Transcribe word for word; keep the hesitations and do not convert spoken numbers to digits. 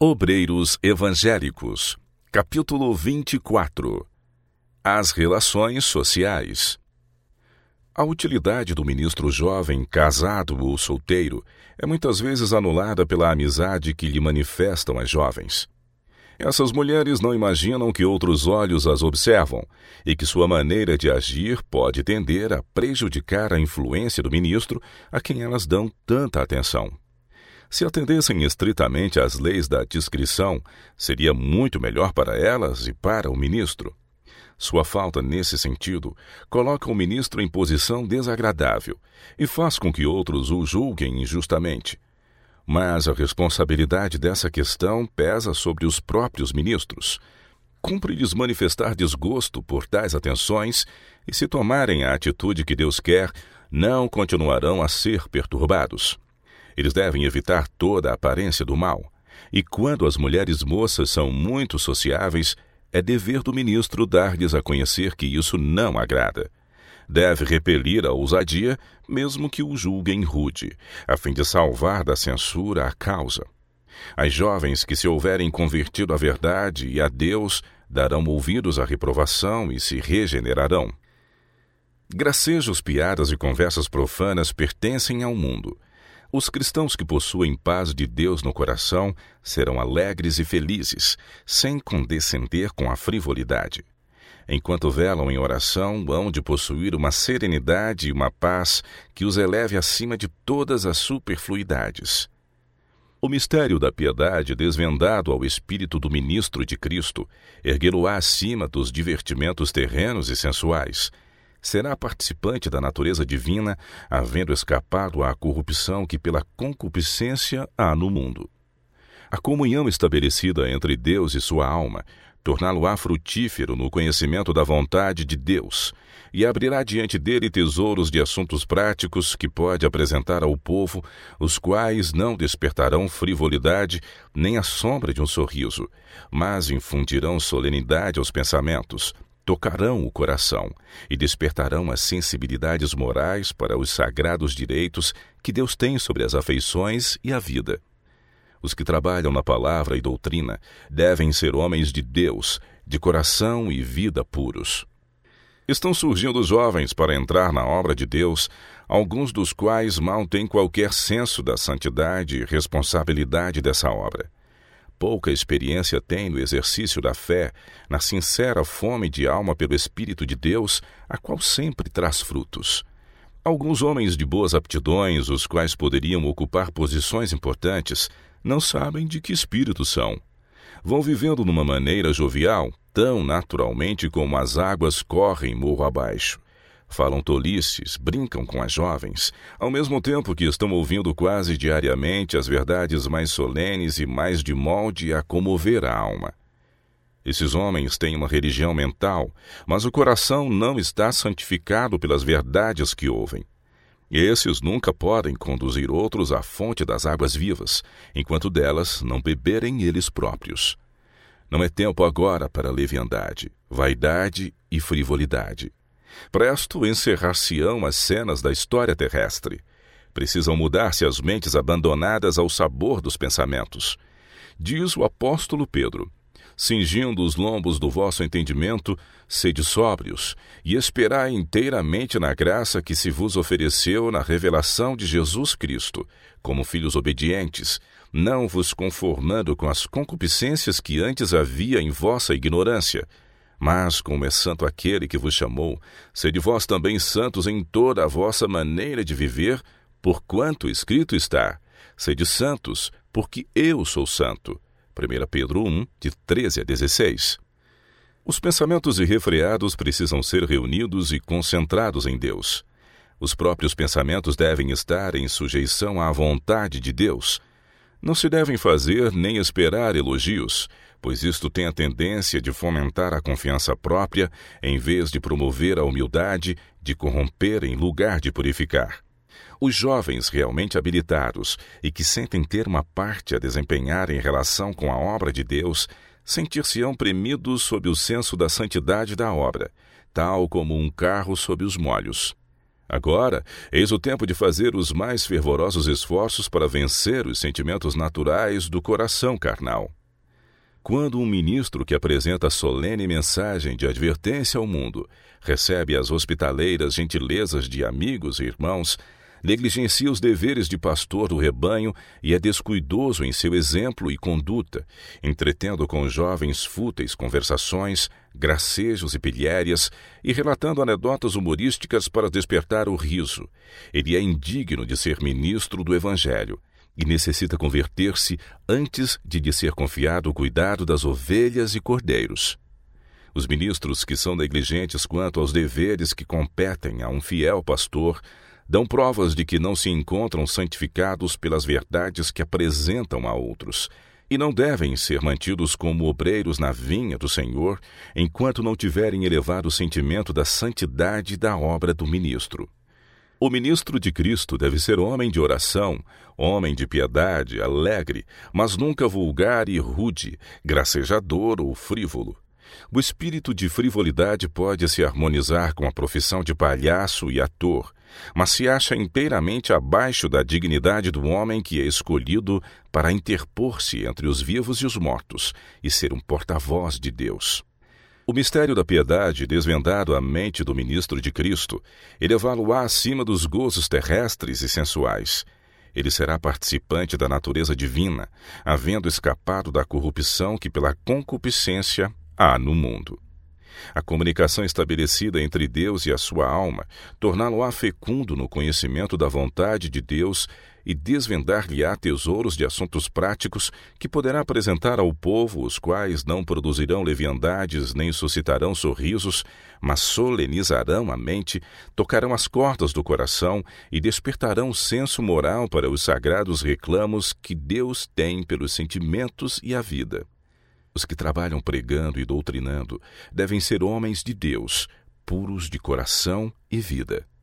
Obreiros Evangélicos, capítulo vinte e quatro. As relações sociais. A utilidade do ministro jovem, casado ou solteiro, é muitas vezes anulada pela amizade que lhe manifestam as jovens. Essas mulheres não imaginam que outros olhos as observam e que sua maneira de agir pode tender a prejudicar a influência do ministro a quem elas dão tanta atenção. Se atendessem estritamente às leis da discrição, seria muito melhor para elas e para o ministro. Sua falta nesse sentido coloca o ministro em posição desagradável e faz com que outros o julguem injustamente. Mas a responsabilidade dessa questão pesa sobre os próprios ministros. Cumpre-lhes manifestar desgosto por tais atenções e, se tomarem a atitude que Deus quer, não continuarão a ser perturbados. Eles devem evitar toda a aparência do mal. E quando as mulheres moças são muito sociáveis, é dever do ministro dar-lhes a conhecer que isso não agrada. Deve repelir a ousadia, mesmo que o julguem rude, a fim de salvar da censura a causa. As jovens que se houverem convertido à verdade e a Deus darão ouvidos à reprovação e se regenerarão. Gracejos, piadas e conversas profanas pertencem ao mundo. Os cristãos que possuem paz de Deus no coração serão alegres e felizes, sem condescender com a frivolidade. Enquanto velam em oração, hão de possuir uma serenidade e uma paz que os eleve acima de todas as superfluidades. O mistério da piedade desvendado ao espírito do ministro de Cristo erguê-lo-á acima dos divertimentos terrenos e sensuais. Será participante da natureza divina, havendo escapado à corrupção que pela concupiscência há no mundo. A comunhão estabelecida entre Deus e sua alma torná-lo-á frutífero no conhecimento da vontade de Deus e abrirá diante dele tesouros de assuntos práticos que pode apresentar ao povo, os quais não despertarão frivolidade nem a sombra de um sorriso, mas infundirão solenidade aos pensamentos, tocarão o coração e despertarão as sensibilidades morais para os sagrados direitos que Deus tem sobre as afeições e a vida. Os que trabalham na palavra e doutrina devem ser homens de Deus, de coração e vida puros. Estão surgindo jovens para entrar na obra de Deus, alguns dos quais mal têm qualquer senso da santidade e responsabilidade dessa obra. Pouca experiência têm no exercício da fé, na sincera fome de alma pelo Espírito de Deus, a qual sempre traz frutos. Alguns homens de boas aptidões, os quais poderiam ocupar posições importantes, não sabem de que espírito são. Vão vivendo numa maneira jovial, tão naturalmente como as águas correm morro abaixo. Falam tolices, brincam com as jovens, ao mesmo tempo que estão ouvindo quase diariamente as verdades mais solenes e mais de molde a comover a alma. Esses homens têm uma religião mental, mas o coração não está santificado pelas verdades que ouvem. Esses nunca podem conduzir outros à fonte das águas vivas, enquanto delas não beberem eles próprios. Não é tempo agora para leviandade, vaidade e frivolidade. Presto encerrar-se-ão as cenas da história terrestre. Precisam mudar-se as mentes abandonadas ao sabor dos pensamentos. Diz o apóstolo Pedro: cingindo os lombos do vosso entendimento, sede sóbrios, e esperai inteiramente na graça que se vos ofereceu na revelação de Jesus Cristo, como filhos obedientes, não vos conformando com as concupiscências que antes havia em vossa ignorância. Mas, como é santo aquele que vos chamou, sede vós também santos em toda a vossa maneira de viver, porquanto escrito está: sede santos, porque eu sou santo. primeira Pedro um, de treze a dezesseis. Os pensamentos irrefreados precisam ser reunidos e concentrados em Deus. Os próprios pensamentos devem estar em sujeição à vontade de Deus. Não se devem fazer nem esperar elogios, pois isto tem a tendência de fomentar a confiança própria, em vez de promover a humildade, de corromper em lugar de purificar. Os jovens realmente habilitados e que sentem ter uma parte a desempenhar em relação com a obra de Deus, sentir-se-ão premidos sob o senso da santidade da obra, tal como um carro sob os molhos. Agora, eis o tempo de fazer os mais fervorosos esforços para vencer os sentimentos naturais do coração carnal. Quando um ministro que apresenta solene mensagem de advertência ao mundo recebe as hospitaleiras gentilezas de amigos e irmãos, negligencia os deveres de pastor do rebanho e é descuidoso em seu exemplo e conduta, entretendo com jovens fúteis conversações, gracejos e pilhérias e relatando anedotas humorísticas para despertar o riso. Ele é indigno de ser ministro do Evangelho e necessita converter-se antes de lhe ser confiado o cuidado das ovelhas e cordeiros. Os ministros que são negligentes quanto aos deveres que competem a um fiel pastor dão provas de que não se encontram santificados pelas verdades que apresentam a outros, e não devem ser mantidos como obreiros na vinha do Senhor, enquanto não tiverem elevado o sentimento da santidade da obra do ministro. O ministro de Cristo deve ser homem de oração, homem de piedade, alegre, mas nunca vulgar e rude, gracejador ou frívolo. O espírito de frivolidade pode se harmonizar com a profissão de palhaço e ator, mas se acha inteiramente abaixo da dignidade do homem que é escolhido para interpor-se entre os vivos e os mortos e ser um porta-voz de Deus. O mistério da piedade, desvendado à mente do ministro de Cristo, elevá-lo-á acima dos gozos terrestres e sensuais. Ele será participante da natureza divina, havendo escapado da corrupção que pela concupiscência há no mundo. A comunicação estabelecida entre Deus e a sua alma torná-lo-á fecundo no conhecimento da vontade de Deus e desvendar-lhe-á tesouros de assuntos práticos que poderá apresentar ao povo, os quais não produzirão leviandades nem suscitarão sorrisos, mas solenizarão a mente, tocarão as cordas do coração e despertarão o senso moral para os sagrados reclamos que Deus tem pelos sentimentos e a vida. Os que trabalham pregando e doutrinando devem ser homens de Deus, puros de coração e vida.